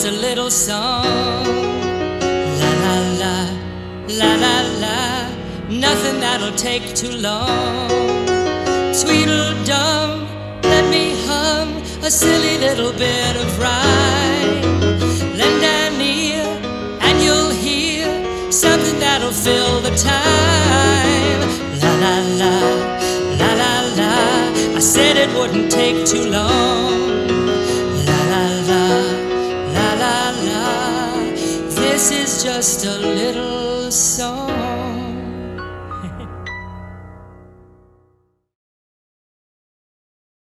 just a little song. La la la, la la la, nothing that'll take too long. Tweedledum, let me hum a silly little bit of rhyme. Lend an ear and you'll hear something that'll fill the time. La la la, la la la, I said it wouldn't take too long. La la la, la la la, this is just a little song.